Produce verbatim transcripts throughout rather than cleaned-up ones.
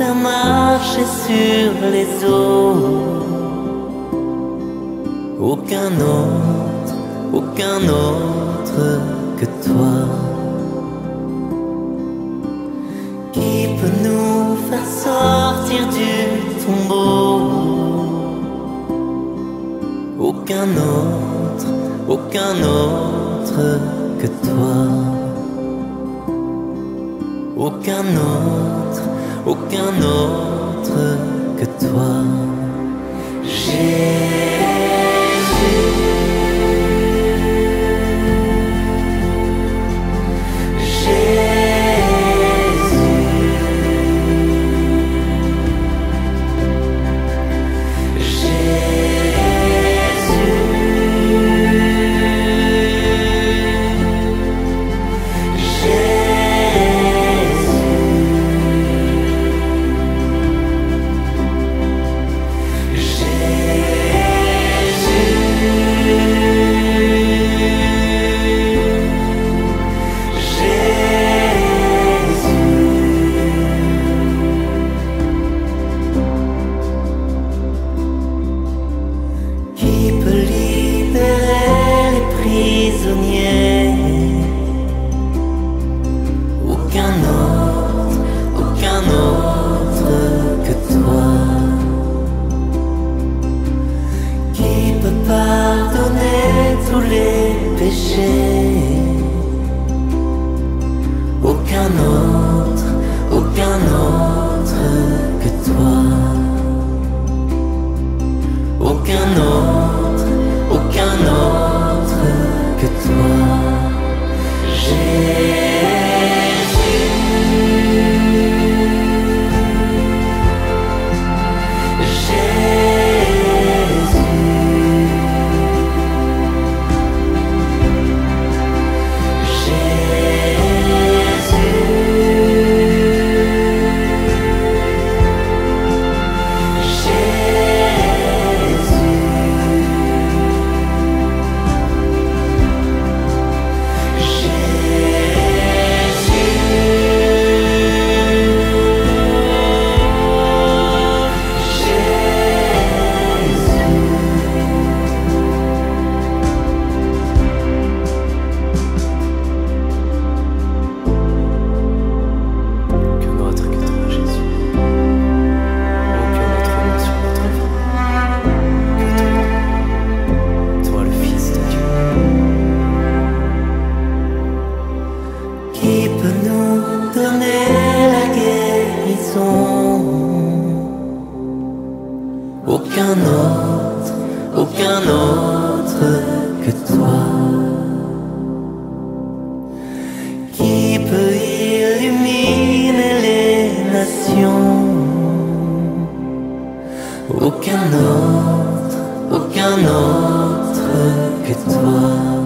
faire marcher sur les eaux. Aucun autre, aucun autre que toi, qui peut nous faire sortir du tombeau. Aucun autre, aucun autre que toi. Aucun autre, aucun autre que toi. Jésus. Aucun autre, aucun autre que toi, qui peut pardonner tous les péchés. Aucun autre, aucun autre que toi. Aucun autre, aucun autre que toi. Jésus. Qui peut nous donner la guérison? Aucun autre, aucun autre que toi, qui peut illuminer les nations. Aucun autre, aucun autre que toi.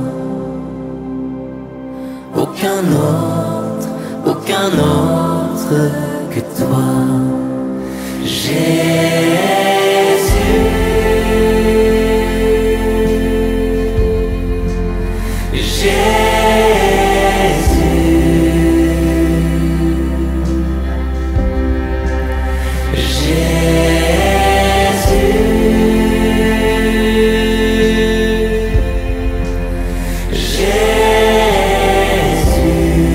Aucun autre, aucun autre que toi. Jésus.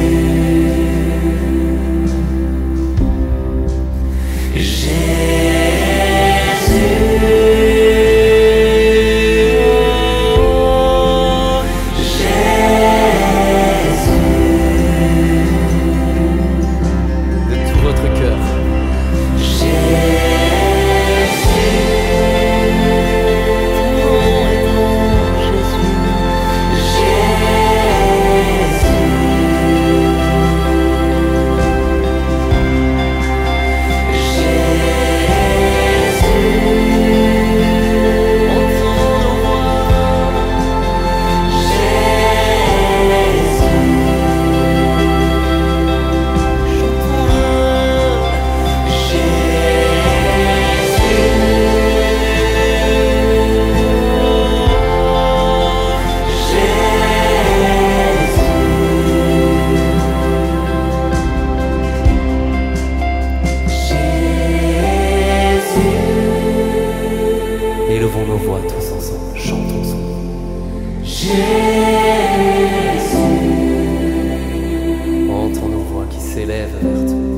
Jésus. vertes.